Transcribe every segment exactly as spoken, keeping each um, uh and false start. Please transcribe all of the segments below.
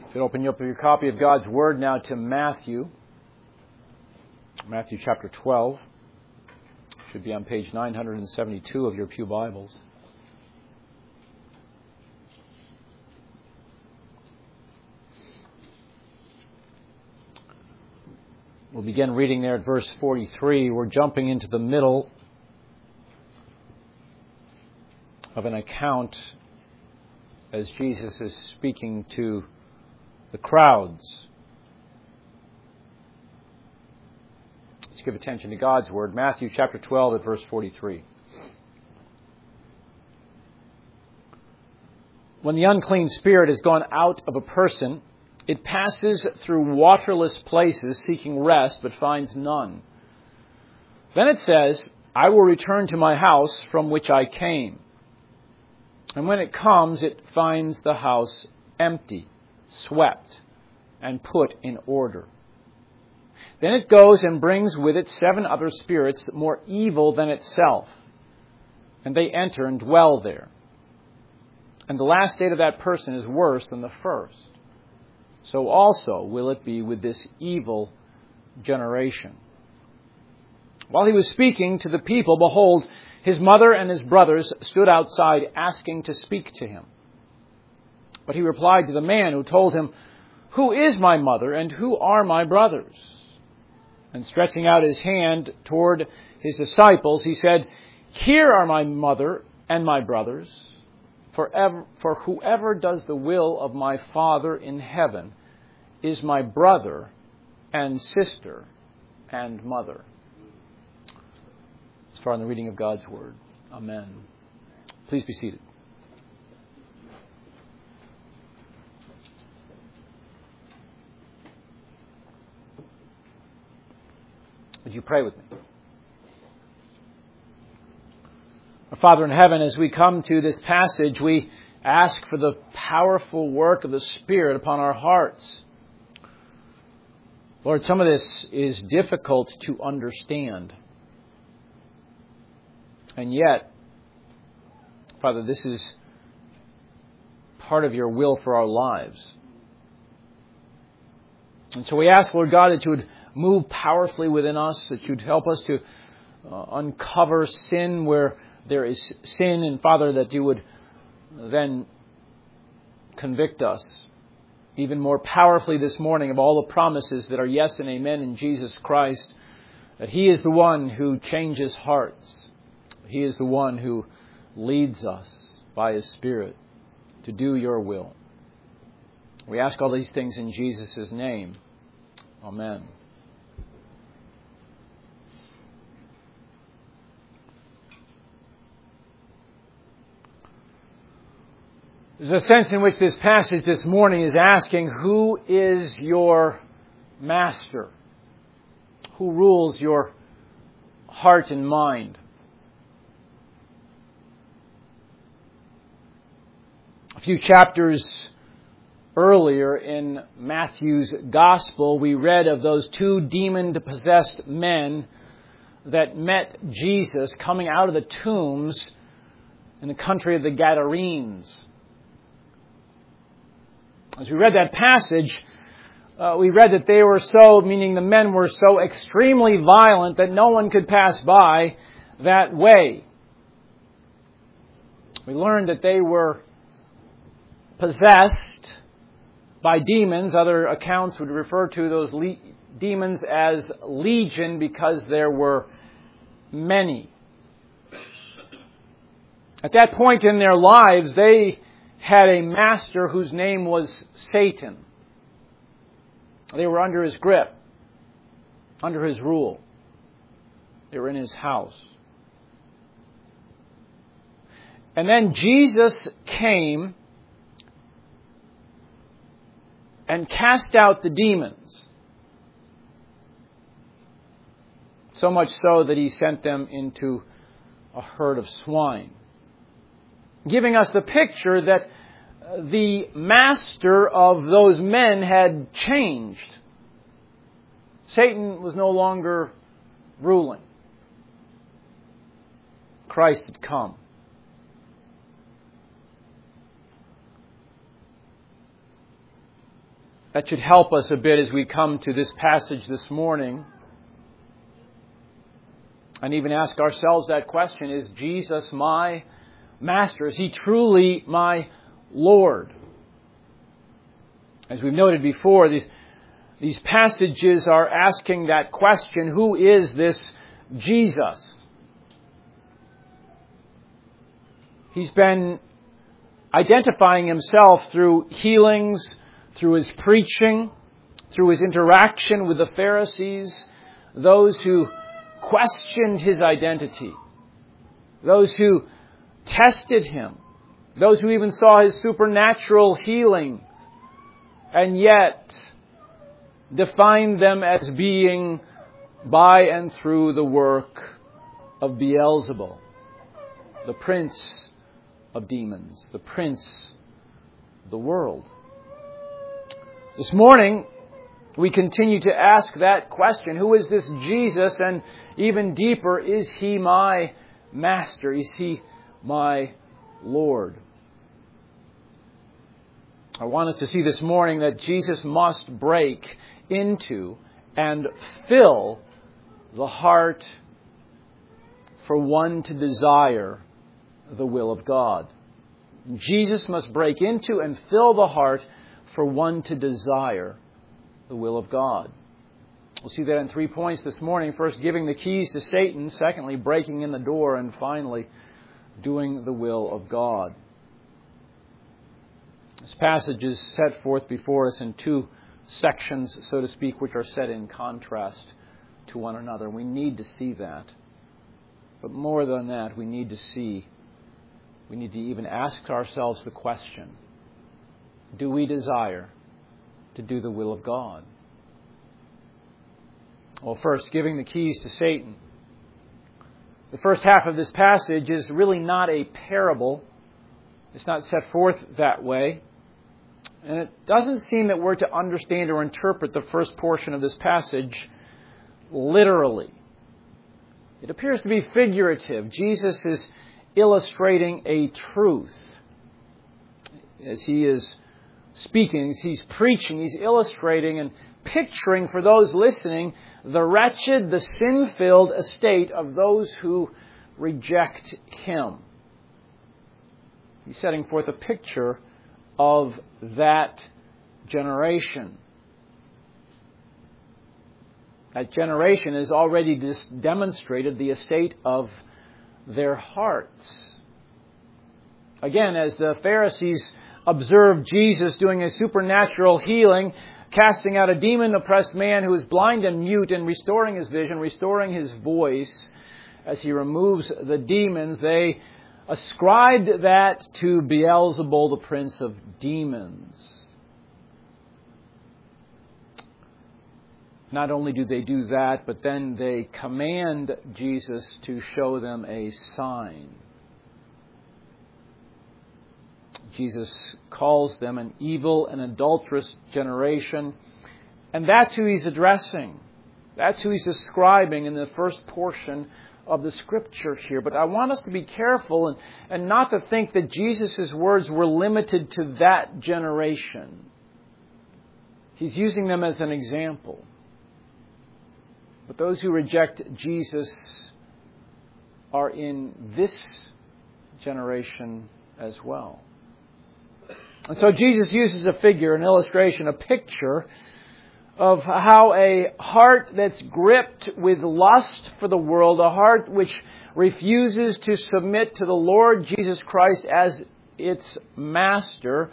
If you open up your copy of God's Word now to Matthew, Matthew chapter twelve, should be on page nine seventy-two of your pew Bibles. We'll begin reading there at verse forty-three. We're jumping into the middle of an account as Jesus is speaking to the crowds. Let's give attention to God's Word. Matthew chapter twelve at verse forty-three. When the unclean spirit has gone out of a person, it passes through waterless places seeking rest, but finds none. Then it says, I will return to my house from which I came. And when it comes, it finds the house empty, swept, and put in order. Then it goes and brings with it seven other spirits more evil than itself, and they enter and dwell there. And the last state of that person is worse than the first. So also will it be with this evil generation. While he was speaking to the people, behold, his mother and his brothers stood outside asking to speak to him. But he replied to the man who told him, Who is my mother and who are my brothers? And stretching out his hand toward his disciples, he said, Here are my mother and my brothers. For, ever, for whoever does the will of my Father in heaven is my brother and sister and mother. As far in the reading of God's Word. Amen. Please be seated. Would you pray with me? Our Father in heaven, as we come to this passage, we ask for the powerful work of the Spirit upon our hearts. Lord, some of this is difficult to understand. And yet, Father, this is part of your will for our lives. And so we ask, Lord God, that you would move powerfully within us, that you'd help us to uh, uncover sin where there is sin, and Father, that you would then convict us even more powerfully this morning of all the promises that are yes and amen in Jesus Christ, that He is the one who changes hearts. He is the one who leads us by His Spirit to do your will. We ask all these things in Jesus' name. Amen. There's a sense in which this passage this morning is asking, who is your master? Who rules your heart and mind? A few chapters earlier in Matthew's Gospel, we read of those two demon-possessed men that met Jesus coming out of the tombs in the country of the Gadarenes. As we read that passage, uh, we read that they were so, meaning the men were so extremely violent that no one could pass by that way. We learned that they were possessed by demons. Other accounts would refer to those le- demons as legion because there were many. At that point in their lives, they had a master whose name was Satan. They were under his grip, under his rule. They were in his house. And then Jesus came and cast out the demons. So much so that He sent them into a herd of swine, giving us the picture that the master of those men had changed. Satan was no longer ruling. Christ had come. that should help us a bit as we come to this passage this morning. And even ask ourselves that question, is Jesus my Master? Is He truly my Lord? As we've noted before, these, these passages are asking that question, who is this Jesus? He's been identifying Himself through healings, through His preaching, through His interaction with the Pharisees, those who questioned His identity, those who tested Him, those who even saw His supernatural healings, and yet defined them as being by and through the work of Beelzebul, the prince of demons, the prince of the world. This morning, we continue to ask that question, who is this Jesus? And even deeper, is He my Master? Is He my Lord? I want us to see this morning that Jesus must break into and fill the heart for one to desire the will of God. Jesus must break into and fill the heart for one to desire the will of God. We'll see that in three points this morning. First, giving the keys to Satan. Secondly, breaking in the door. And finally, doing the will of God. This passage is set forth before us in two sections, so to speak, which are set in contrast to one another. We need to see that. But more than that, we need to see, we need to even ask ourselves the question, do we desire to do the will of God? Well, first, giving the keys to Satan. The first half of this passage is really not a parable. It's not set forth that way. And it doesn't seem that we're to understand or interpret the first portion of this passage literally. It appears to be figurative. Jesus is illustrating a truth. As He is speaking, as He's preaching, He's illustrating and picturing for those listening the wretched, the sin-filled estate of those who reject Him. He's setting forth a picture of that generation. That generation has already dis- demonstrated the estate of their hearts. Again, as the Pharisees observed Jesus doing a supernatural healing, casting out a demon-oppressed man who is blind and mute and restoring his vision, restoring his voice, as He removes the demons, they ascribed that to Beelzebul, the prince of demons. Not only do they do that, but then they command Jesus to show them a sign. Jesus calls them an evil and adulterous generation, and that's who He's addressing. That's who He's describing in the first portion of the Scripture here. But I want us to be careful and, and not to think that Jesus' words were limited to that generation. He's using them as an example. But those who reject Jesus are in this generation as well. And so Jesus uses a figure, an illustration, a picture of how a heart that's gripped with lust for the world, a heart which refuses to submit to the Lord Jesus Christ as its master,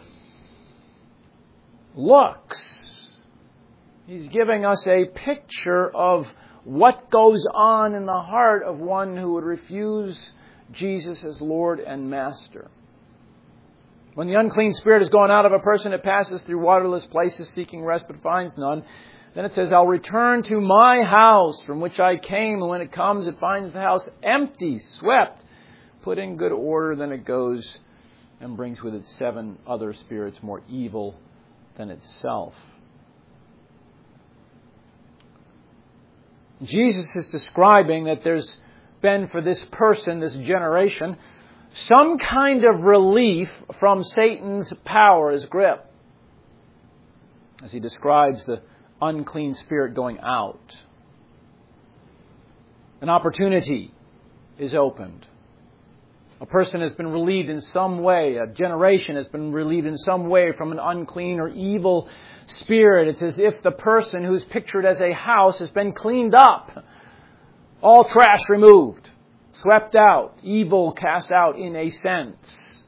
looks. He's giving us a picture of what goes on in the heart of one who would refuse Jesus as Lord and Master. When the unclean spirit is gone out of a person, it passes through waterless places seeking rest but finds none. Then it says, I'll return to my house from which I came. And when it comes, it finds the house empty, swept, put in good order. Then it goes and brings with it seven other spirits more evil than itself. Jesus is describing that there's been for this person, this generation, some kind of relief from Satan's power, his grip. as he describes the unclean spirit going out. An opportunity is opened. A person has been relieved in some way. A generation has been relieved in some way from an unclean or evil spirit. It's as if the person who's pictured as a house has been cleaned up. All trash removed, swept out, evil cast out in a sense.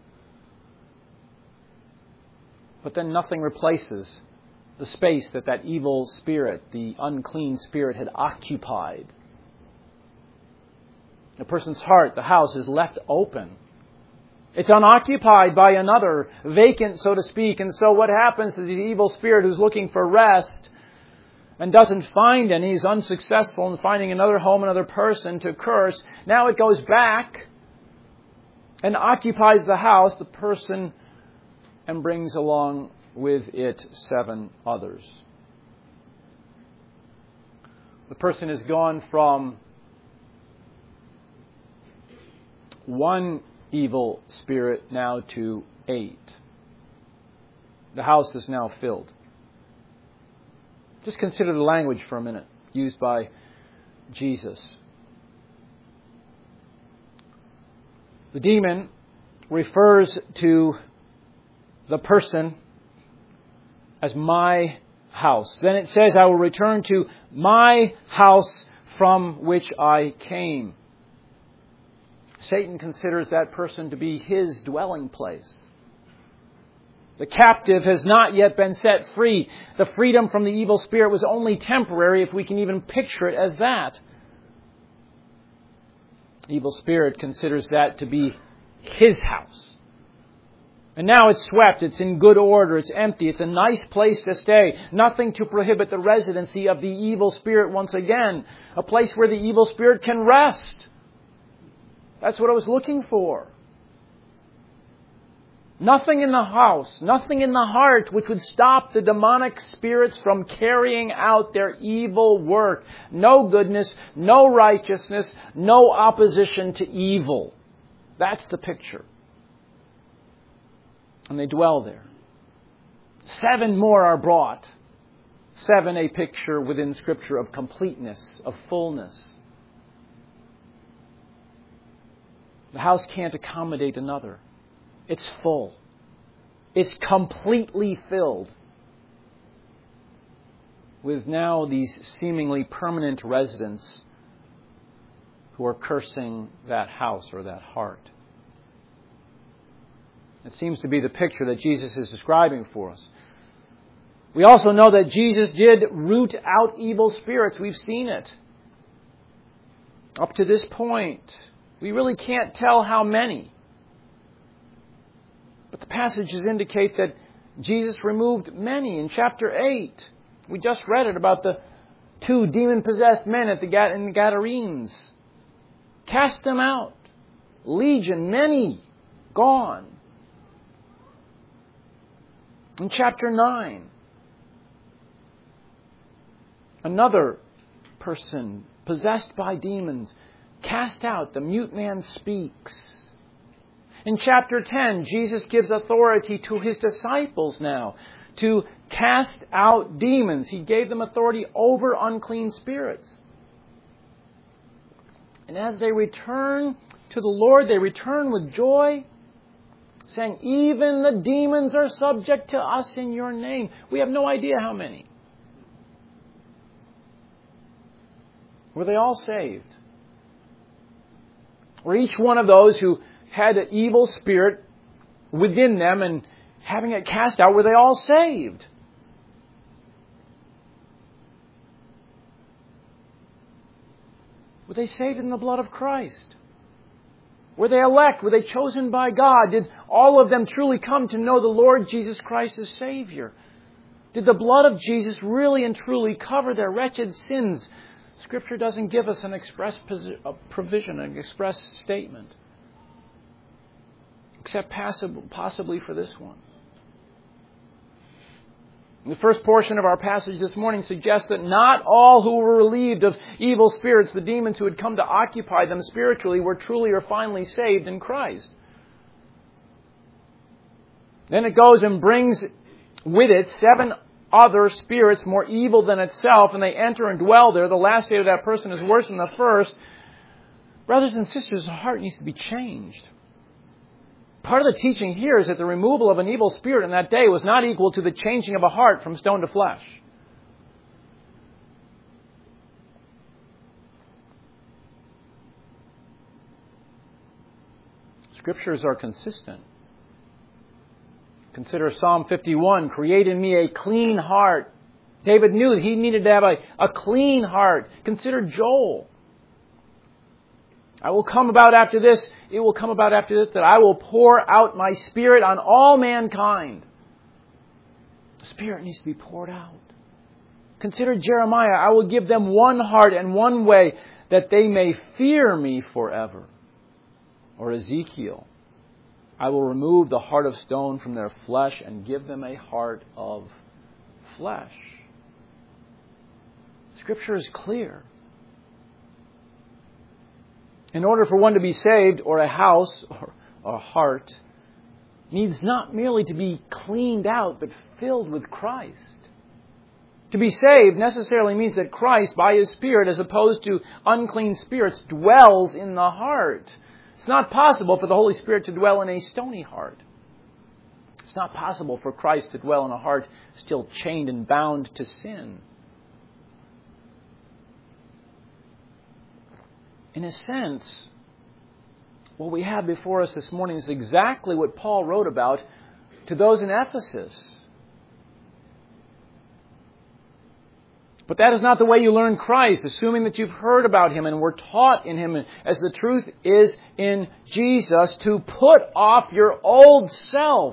But then nothing replaces the space that that evil spirit, the unclean spirit, had occupied. A person's heart, the house, is left open. It's unoccupied by another, vacant, so to speak. And so what happens to the evil spirit who's looking for rest and doesn't find any, is unsuccessful in finding another home, another person to curse. Now it goes back and occupies the house, the person, and brings along with it seven others. The person has gone from one evil spirit now to eight. The house is now filled. Just consider the language for a minute used by Jesus. The demon refers to the person as my house. Then it says, I will return to my house from which I came. Satan considers that person to be his dwelling place. The captive has not yet been set free. The freedom from the evil spirit was only temporary, if we can even picture it as that. The evil spirit considers that to be his house. And now it's swept, it's in good order, it's empty, it's a nice place to stay. Nothing to prohibit the residency of the evil spirit once again. A place where the evil spirit can rest. That's what I was looking for. Nothing in the house, nothing in the heart which would stop the demonic spirits from carrying out their evil work. No goodness, no righteousness, no opposition to evil. That's the picture. And they dwell there. Seven more are brought. Seven, a picture within Scripture of completeness, of fullness. The house can't accommodate another. It's full. It's completely filled with now these seemingly permanent residents who are cursing that house or that heart. It seems to be the picture that Jesus is describing for us. We also know that Jesus did root out evil spirits. We've seen it. Up to this point, we really can't tell how many. But the passages indicate that Jesus removed many. In chapter eight, we just read it about the two demon-possessed men at the Gad- in the Gadarenes. Cast them out. Legion, many, gone. In chapter nine, another person possessed by demons, cast out. The mute man speaks. In chapter ten, Jesus gives authority to His disciples now to cast out demons. He gave them authority over unclean spirits. And as they return to the Lord, they return with joy, saying, even the demons are subject to us in your name. We have no idea how many. Were they all saved? Were each one of those who had an evil spirit within them and having it cast out, were they all saved? Were they saved in the blood of Christ? Were they elect? Were they chosen by God? Did all of them truly come to know the Lord Jesus Christ as Savior? Did the blood of Jesus really and truly cover their wretched sins? Scripture doesn't give us an express provision, an express statement. Except possibly for this one. The first portion of our passage this morning suggests that not all who were relieved of evil spirits, the demons who had come to occupy them spiritually, were truly or finally saved in Christ. Then it goes and brings with it seven other spirits more evil than itself, and they enter and dwell there. The last state of that person is worse than the first. Brothers and sisters, the heart needs to be changed. Part of the teaching here is that the removal of an evil spirit in that day was not equal to the changing of a heart from stone to flesh. Scriptures are consistent. Consider Psalm fifty-one, create in me a clean heart. David knew that he needed to have a, a clean heart. Consider Joel. I will come about after this, it will come about after this, that I will pour out my Spirit on all mankind. The Spirit needs to be poured out. Consider Jeremiah, I will give them one heart and one way, that they may fear me forever. Or Ezekiel, I will remove the heart of stone from their flesh and give them a heart of flesh. Scripture is clear. In order for one to be saved, or a house, or a heart, needs not merely to be cleaned out, but filled with Christ. To be saved necessarily means that Christ, by His Spirit, as opposed to unclean spirits, dwells in the heart. It's not possible for the Holy Spirit to dwell in a stony heart. It's not possible for Christ to dwell in a heart still chained and bound to sin. In a sense, what we have before us this morning is exactly what Paul wrote about to those in Ephesus. But that is not the way you learn Christ, assuming that you've heard about Him and were taught in Him, as the truth is in Jesus, to put off your old self.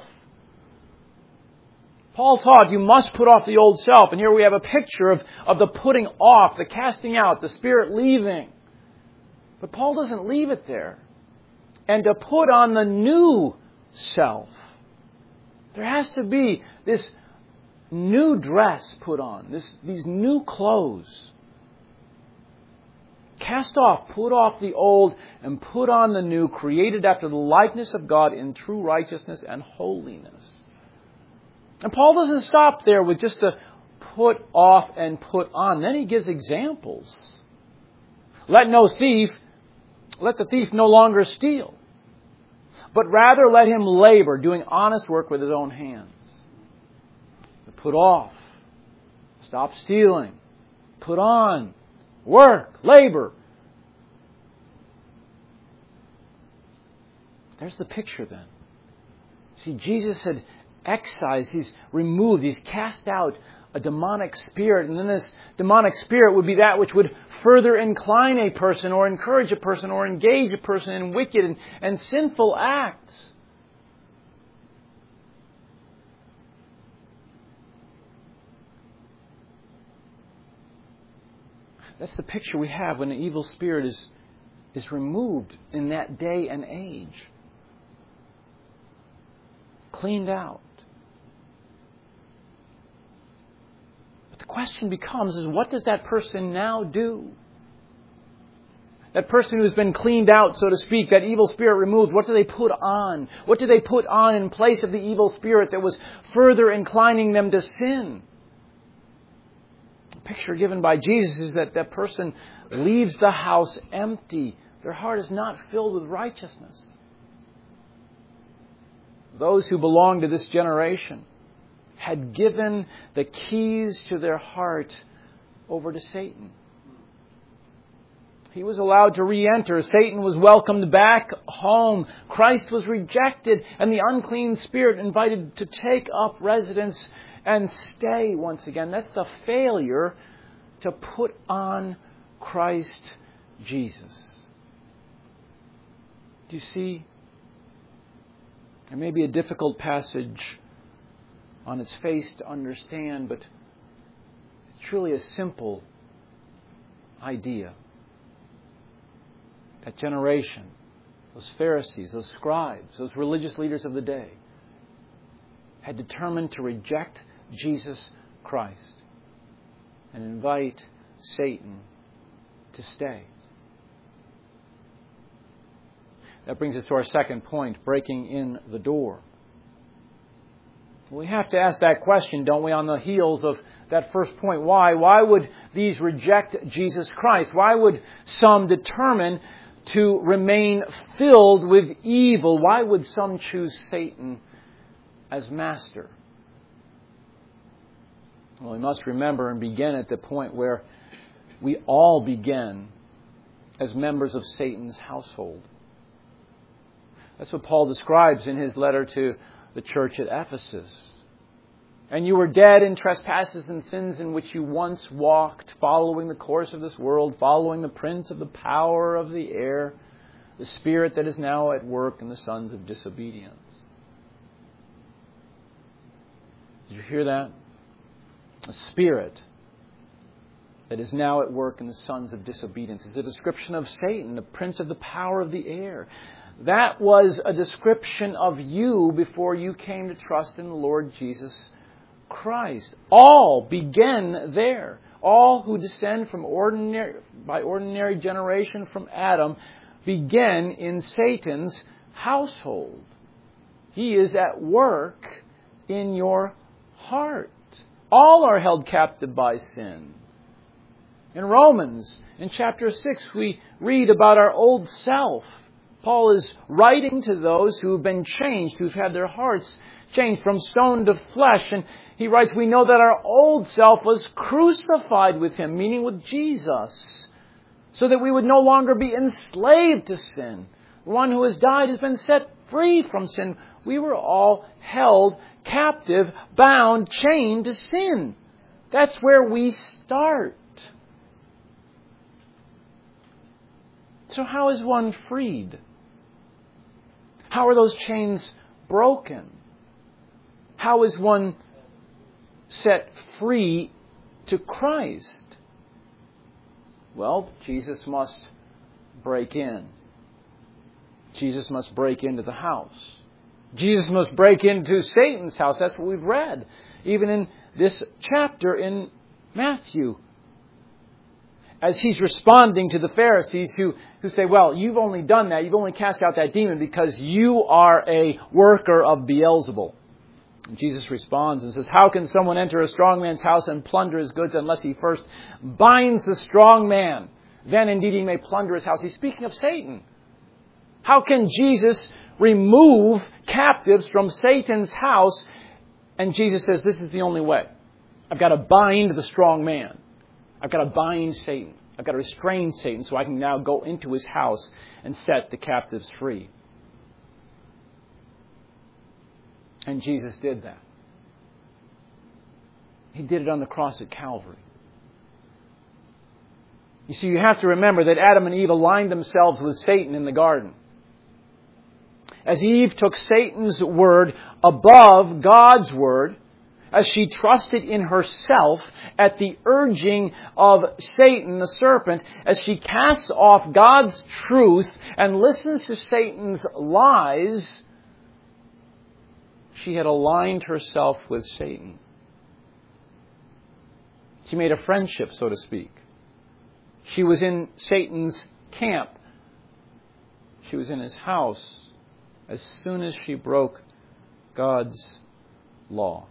Paul taught you must put off the old self. And here we have a picture of, of the putting off, the casting out, the Spirit leaving. But Paul doesn't leave it there. And to put on the new self. There has to be this new dress put on, this, these new clothes. Cast off, put off the old, and put on the new, created after the likeness of God in true righteousness and holiness. And Paul doesn't stop there with just the put off and put on. Then he gives examples. Let no thief, let the thief no longer steal, but rather let him labor, doing honest work with his own hands. Put off, stop stealing, put on, work, labor. There's the picture then. See, Jesus had excised, He's removed, He's cast out a demonic spirit. And then this demonic spirit would be that which would further incline a person or encourage a person or engage a person in wicked and, and sinful acts. That's the picture we have when the evil spirit is, is removed in that day and age. Cleaned out. But the question becomes, is what does that person now do? That person who's been cleaned out, so to speak, that evil spirit removed, what do they put on? What do they put on in place of the evil spirit that was further inclining them to sin? The picture given by Jesus is that that person leaves the house empty. Their heart is not filled with righteousness. Those who belong to this generation had given the keys to their heart over to Satan. He was allowed to re-enter. Satan was welcomed back home. Christ was rejected, and the unclean spirit invited to take up residence and stay once again. That's the failure to put on Christ Jesus. Do you see? It may be a difficult passage on its face to understand, but it's truly a simple idea. That generation, those Pharisees, those scribes, those religious leaders of the day, had determined to reject Jesus Christ and invite Satan to stay. That brings us to our second point, breaking in the door. We have to ask that question, don't we, on the heels of that first point. Why? Why would these reject Jesus Christ? Why would some determine to remain filled with evil? Why would some choose Satan as master? Well, we must remember and begin at the point where we all begin as members of Satan's household. That's what Paul describes in his letter to the church at Ephesus. And you were dead in trespasses and sins in which you once walked, following the course of this world, following the prince of the power of the air, the spirit that is now at work in the sons of disobedience. Did you hear that? A spirit that is now at work in the sons of disobedience is a description of Satan, the prince of the power of the air. That was a description of you before you came to trust in the Lord Jesus Christ. All begin there. All who descend from ordinary, by ordinary generation from Adam begin in Satan's household. He is at work in your heart. All are held captive by sin. In Romans, in chapter six, we read about our old self. Paul is writing to those who have been changed, who've had their hearts changed from stone to flesh. And he writes, we know that our old self was crucified with Him, meaning with Jesus, so that we would no longer be enslaved to sin. The one who has died has been set free from sin. We were all held captive, bound, chained to sin. That's where we start. So how is one freed? How are those chains broken? How is one set free to Christ? Well, Jesus must break in. Jesus must break into the house. Jesus must break into Satan's house. That's what we've read. Even in this chapter in Matthew. As He's responding to the Pharisees who, who say, well, you've only done that, you've only cast out that demon because you are a worker of Beelzebul. And Jesus responds and says, how can someone enter a strong man's house and plunder his goods unless he first binds the strong man? Then indeed he may plunder his house. He's speaking of Satan. How can Jesus remove captives from Satan's house? And Jesus says, this is the only way. I've got to bind the strong man. I've got to bind Satan. I've got to restrain Satan so I can now go into his house and set the captives free. And Jesus did that. He did it on the cross at Calvary. You see, you have to remember that Adam and Eve aligned themselves with Satan in the garden. As Eve took Satan's word above God's word, as she trusted in herself at the urging of Satan, the serpent, as she casts off God's truth and listens to Satan's lies, she had aligned herself with Satan. She made a friendship, so to speak. She was in Satan's camp. She was in his house as soon as she broke God's law.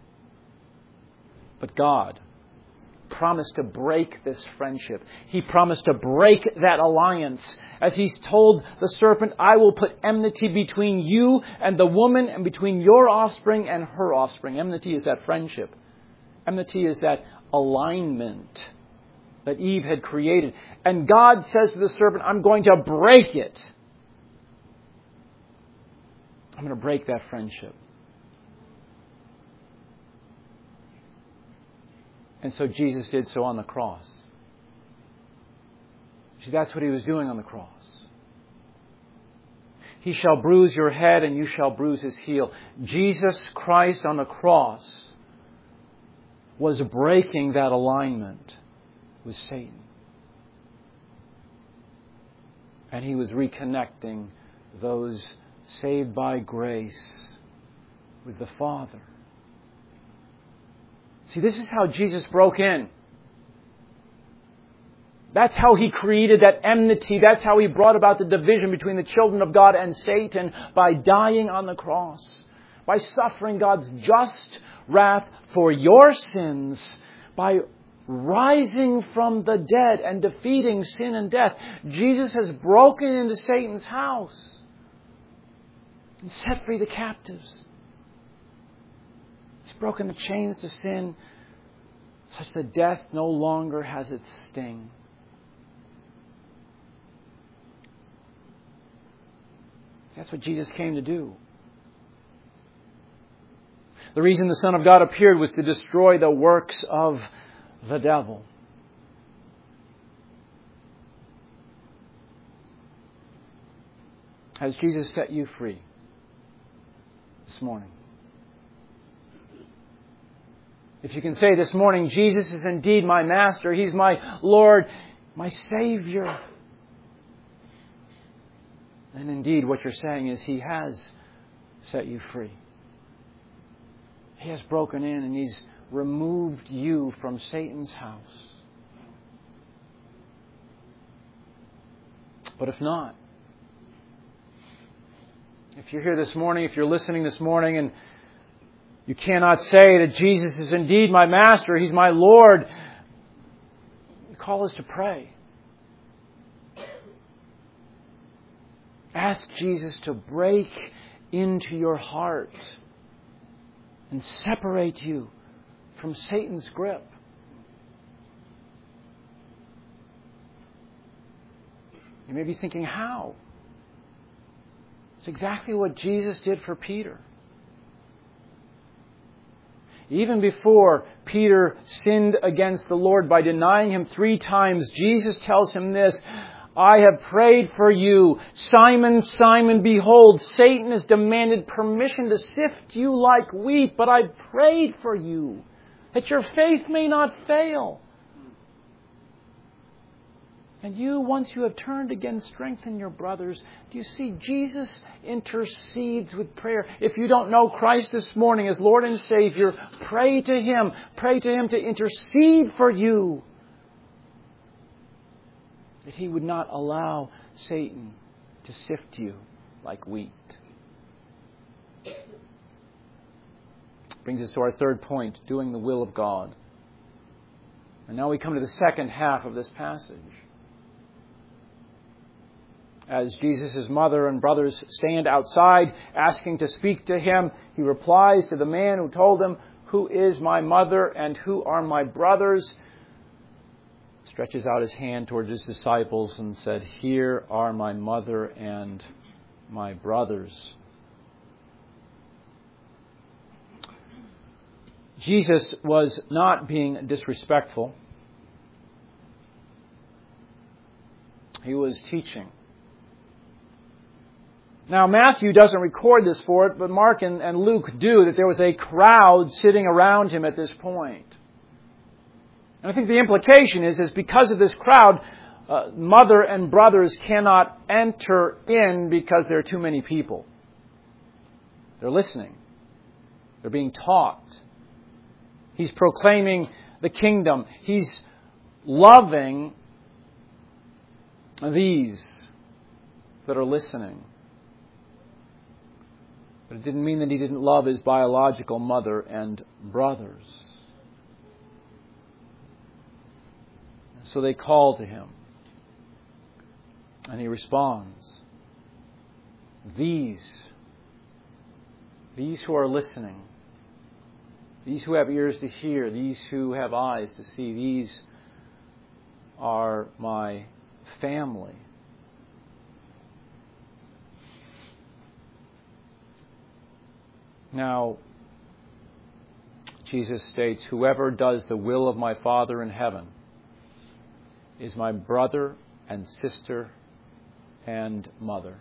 But God promised to break this friendship. He promised to break that alliance. As He's told the serpent, I will put enmity between you and the woman and between your offspring and her offspring. Enmity is that friendship. Enmity is that alignment that Eve had created. And God says to the serpent, I'm going to break it. I'm going to break that friendship. And so Jesus did so on the cross. See, that's what He was doing on the cross. He shall bruise your head and you shall bruise his heel. Jesus Christ on the cross was breaking that alignment with Satan. And He was reconnecting those saved by grace with the Father. See, this is how Jesus broke in. That's how He created that enmity. That's how He brought about the division between the children of God and Satan by dying on the cross. by suffering God's just wrath for your sins, by rising from the dead and defeating sin and death. Jesus has broken into Satan's house and set free the captives. He's broken the chains to sin such that death no longer has its sting. That's what Jesus came to do. The reason the Son of God appeared was to destroy the works of the devil. Has Jesus set you free this morning? If you can say this morning, Jesus is indeed my Master, He's my Lord, my Savior, then indeed what you're saying is He has set you free. He has broken in and He's removed you from Satan's house. But if not, if you're here this morning, if you're listening this morning and you cannot say that Jesus is indeed my Master, He's my Lord, the call is to pray. Ask Jesus to break into your heart and separate you from Satan's grip. You may be thinking, how? It's exactly what Jesus did for Peter. Even before Peter sinned against the Lord by denying Him three times, Jesus tells him this, I have prayed for you. Simon, Simon, behold, Satan has demanded permission to sift you like wheat, but I prayed for you, that your faith may not fail. And you, once you have turned again, strengthen your brothers. Do you see? Jesus intercedes with prayer. If you don't know Christ this morning as Lord and Savior, pray to Him. Pray to Him to intercede for you, that He would not allow Satan to sift you like wheat. Brings us to our third point, doing the will of God. And now we come to the second half of this passage. As Jesus' mother and brothers stand outside asking to speak to Him, He replies to the man who told him, who is my mother and who are my brothers? Stretches out His hand towards His disciples and said, here are my mother and my brothers. Jesus was not being disrespectful. He was teaching. Now, Matthew doesn't record this for it, but Mark and, and Luke do, that there was a crowd sitting around Him at this point. And I think the implication is, is because of this crowd, uh, mother and brothers cannot enter in because there are too many people. They're listening. They're being taught. He's proclaiming the kingdom. He's loving these that are listening. But it didn't mean that He didn't love His biological mother and brothers. So they call to Him. And He responds. These, these who are listening, these who have ears to hear, these who have eyes to see, these are my family. Now, Jesus states, whoever does the will of my Father in heaven is my brother and sister and mother.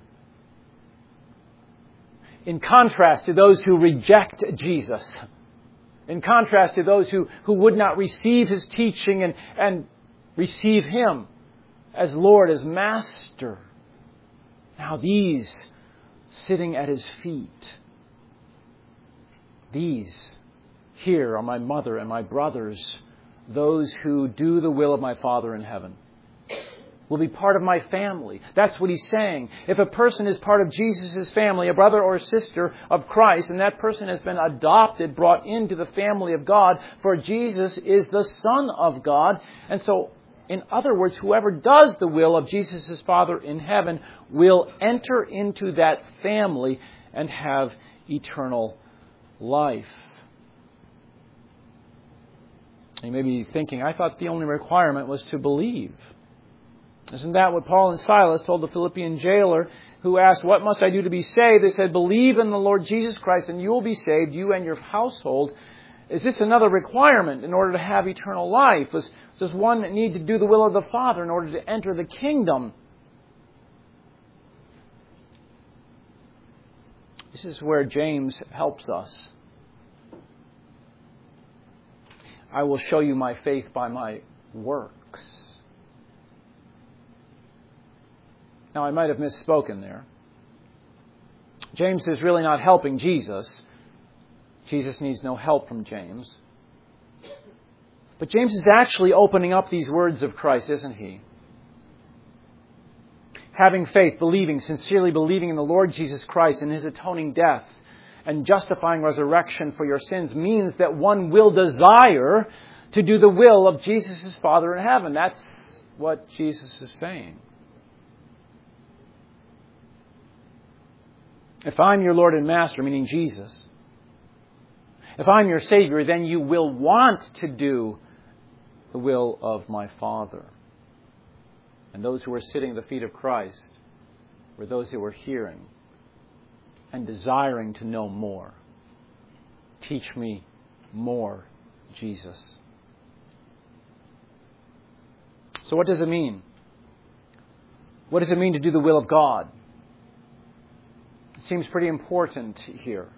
In contrast to those who reject Jesus, in contrast to those who, who would not receive His teaching and, and receive Him as Lord, as Master, now these sitting at His feet, these here are my mother and my brothers, those who do the will of my Father in heaven. will be part of my family. That's what he's saying. If a person is part of Jesus' family, a brother or sister of Christ, and that person has been adopted, brought into the family of God, for Jesus is the Son of God. And so, in other words, whoever does the will of Jesus' Father in heaven will enter into that family and have eternal life. You may be thinking, I thought the only requirement was to believe. Isn't that what Paul and Silas told the Philippian jailer who asked, what must I do to be saved? They said, believe in the Lord Jesus Christ and you will be saved, you and your household. Is this another requirement in order to have eternal life? Does, does one need to do the will of the Father in order to enter the kingdom? This is where James helps us. I will show you my faith by my works. Now, I might have misspoken there. James is really not helping Jesus. Jesus needs no help from James. But James is actually opening up these words of Christ, isn't he? Having faith, believing, sincerely believing in the Lord Jesus Christ and His atoning death and justifying resurrection for your sins means that one will desire to do the will of Jesus' Father in heaven. That's what Jesus is saying. If I'm your Lord and Master, meaning Jesus, if I'm your Savior, then you will want to do the will of my Father. And those who were sitting at the feet of Christ were those who were hearing and desiring to know more. Teach me more, Jesus. So what does it mean? What does it mean to do the will of God? It seems pretty important here.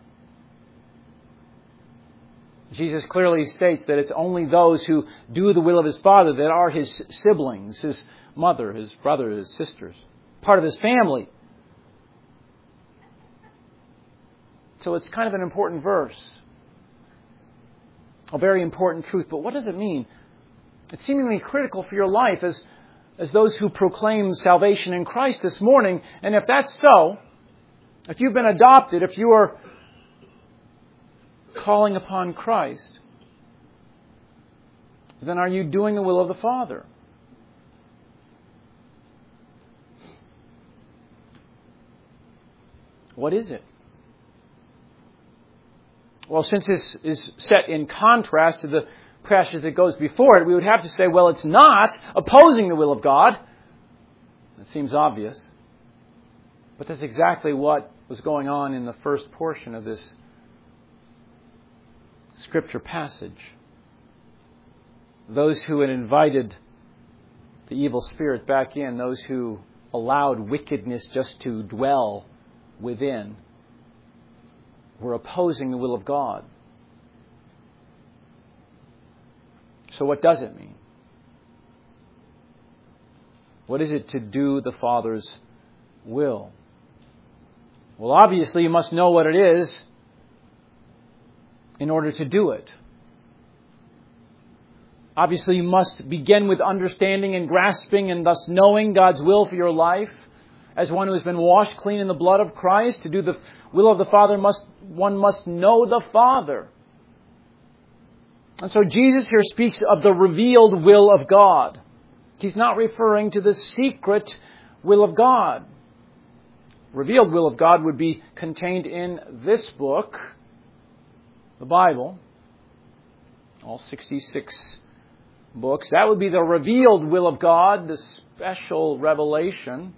Jesus clearly states that it's only those who do the will of His Father that are His siblings, His mother, His brother, His sisters, part of His family. So it's kind of an important verse. A very important truth. But what does it mean? It's seemingly critical for your life as, as those who proclaim salvation in Christ this morning. And if that's so, if you've been adopted, if you are calling upon Christ, then are you doing the will of the Father? What is it? Well, since this is set in contrast to the passage that goes before it, we would have to say, well, it's not opposing the will of God. It seems obvious. But that's exactly what was going on in the first portion of this Scripture passage. Those who had invited the evil spirit back in, those who allowed wickedness just to dwell within, were opposing the will of God. So what does it mean? What is it to do the Father's will? Well, obviously you must know what it is in order to do it. Obviously you must begin with understanding and grasping and thus knowing God's will for your life. As one who has been washed clean in the blood of Christ, to do the will of the Father, must one must know the Father. And so Jesus here speaks of the revealed will of God. He's not referring to the secret will of God. Revealed will of God would be contained in this book, the Bible, all sixty-six books. That would be the revealed will of God, the special revelation.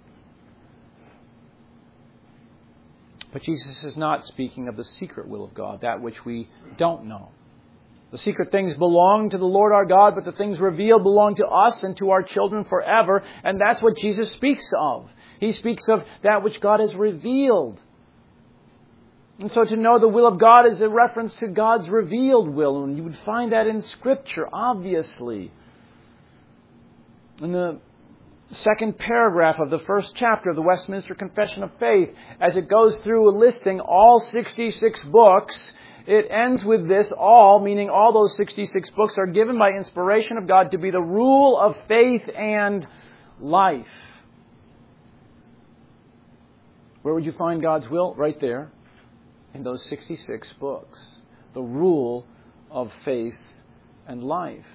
But Jesus is not speaking of the secret will of God, that which we don't know. The secret things belong to the Lord our God, but the things revealed belong to us and to our children forever. And that's what Jesus speaks of. He speaks of that which God has revealed. And so to know the will of God is a reference to God's revealed will. And you would find that in Scripture, obviously. In the second paragraph of the first chapter of the Westminster Confession of Faith, as it goes through listing all sixty-six books, it ends with this: all, meaning all those sixty-six books, are given by inspiration of God to be the rule of faith and life. Where would you find God's will? Right there in those sixty-six books. The rule of faith and life.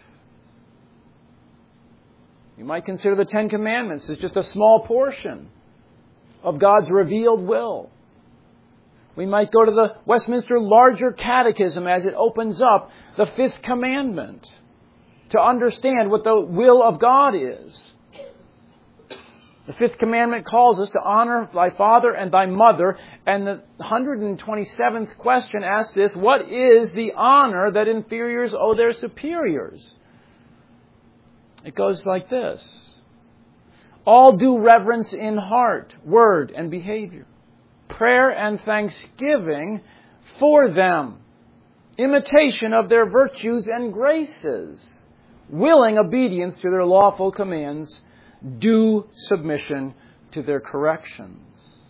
You might consider the Ten Commandments as just a small portion of God's revealed will. We might go to the Westminster Larger Catechism as it opens up the Fifth Commandment to understand what the will of God is. The Fifth Commandment calls us to honor thy father and thy mother. And the one hundred twenty-seventh question asks this: what is the honor that inferiors owe their superiors? It goes like this: all due reverence in heart, word, and behavior. Prayer and thanksgiving for them. Imitation of their virtues and graces. Willing obedience to their lawful commands. Due submission to their corrections.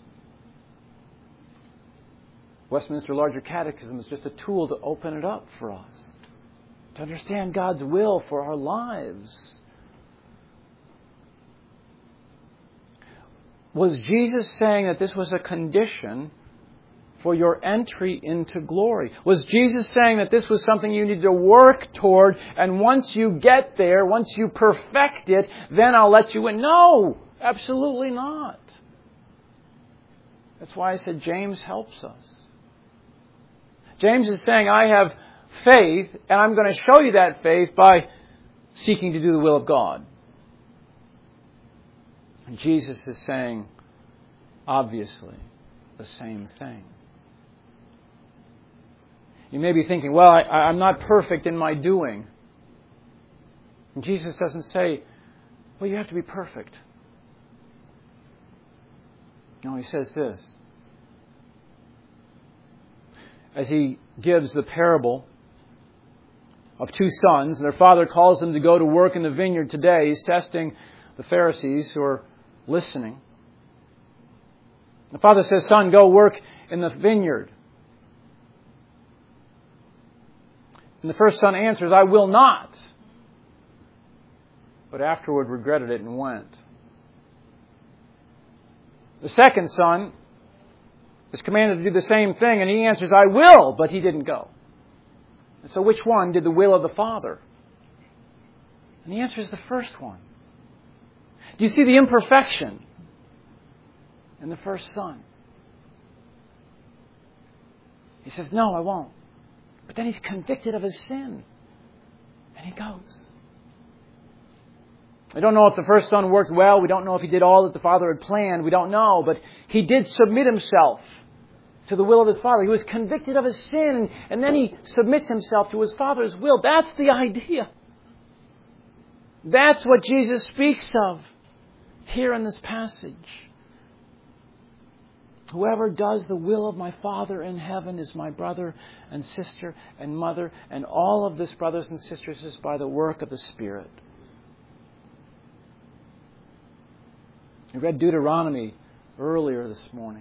Westminster Larger Catechism is just a tool to open it up for us, to understand God's will for our lives. Was Jesus saying that this was a condition for your entry into glory? Was Jesus saying that this was something you need to work toward, and once you get there, once you perfect it, then I'll let you in? No, absolutely not. That's why I said James helps us. James is saying, I have faith, and I'm going to show you that faith by seeking to do the will of God. And Jesus is saying, obviously, the same thing. You may be thinking, well, I, I'm not perfect in my doing. And Jesus doesn't say, well, you have to be perfect. No, He says this. As He gives the parable of two sons, and their father calls them to go to work in the vineyard today. He's testing the Pharisees who are listening. The father says, son, go work in the vineyard. And the first son answers, I will not. But afterward regretted it and went. The second son is commanded to do the same thing, and he answers, I will, but he didn't go. And so which one did the will of the Father? And the answer is the first one. Do you see the imperfection in the first son? He says, no, I won't. But then he's convicted of his sin. And he goes. We don't know if the first son worked well. We don't know if he did all that the father had planned. We don't know. But he did submit himself to the will of his father. He was convicted of his sin. And then he submits himself to his father's will. That's the idea. That's what Jesus speaks of here in this passage. Whoever does the will of my Father in heaven is my brother and sister and mother. And all of this, brothers and sisters, is by the work of the Spirit. We read Deuteronomy earlier this morning.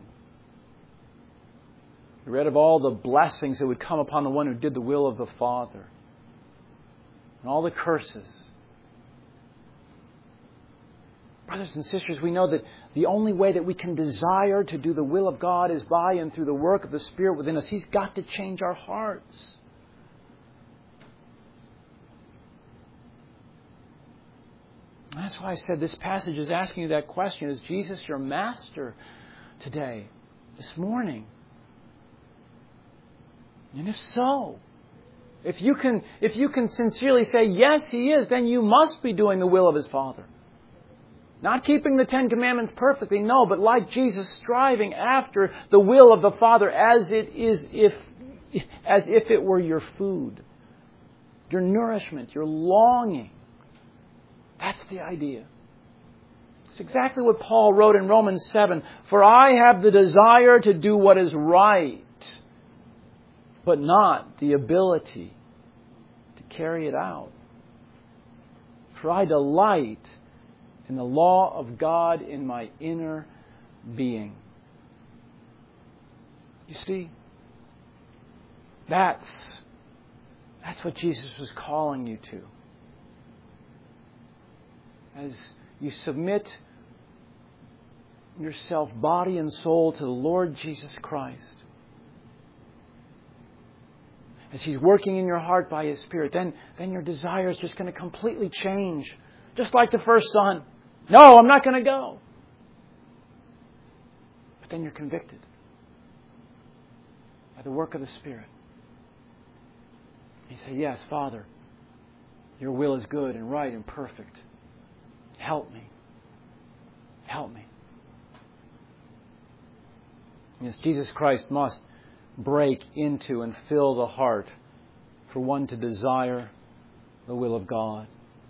We read of all the blessings that would come upon the one who did the will of the Father. And all the curses. Brothers and sisters, we know that the only way that we can desire to do the will of God is by and through the work of the Spirit within us. He's got to change our hearts. That's why I said this passage is asking you that question. Is Jesus your master today, this morning? And if so, if you can, if you can sincerely say, yes, He is, then you must be doing the will of His Father. Not keeping the Ten Commandments perfectly, no, but like Jesus, striving after the will of the Father as it is if, as if it were your food, your nourishment, your longing. That's the idea. It's exactly what Paul wrote in Romans seven. For I have the desire to do what is right, but not the ability to carry it out. For I delight in the law of God in my inner being. You see, that's, that's what Jesus was calling you to. As you submit yourself, body and soul, to the Lord Jesus Christ, as He's working in your heart by His Spirit, then, then your desire is just going to completely change. Just like the first son. No, I'm not going to go. But then you're convicted by the work of the Spirit. You say, yes, Father, your will is good and right and perfect. Help me. Help me. Yes, Jesus Christ must break into and fill the heart for one to desire the will of God.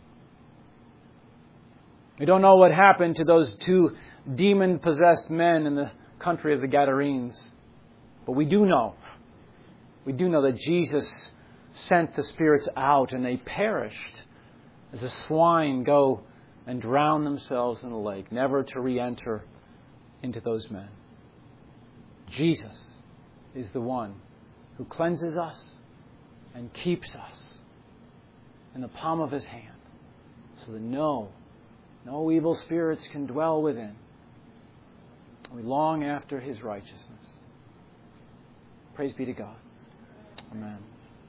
We don't know what happened to those two demon-possessed men in the country of the Gadarenes. But we do know. We do know that Jesus sent the spirits out and they perished as the swine go and drown themselves in the lake, never to re-enter into those men. Jesus is the one who cleanses us and keeps us in the palm of His hand, so that no, no evil spirits can dwell within. We long after His righteousness. Praise be to God. Amen.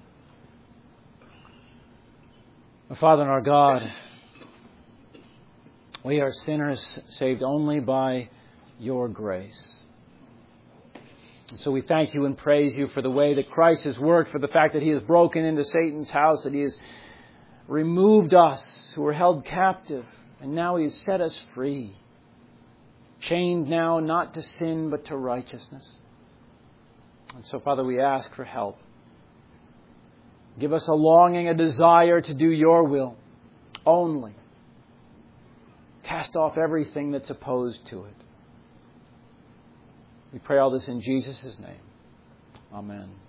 Our Father and our God, we are sinners saved only by Your grace. And so we thank You and praise You for the way that Christ has worked, for the fact that He has broken into Satan's house, that He has removed us who were held captive, and now He has set us free, chained now not to sin but to righteousness. And so, Father, we ask for help. Give us a longing, a desire to do Your will only. Cast off everything that's opposed to it. We pray all this in Jesus' name. Amen.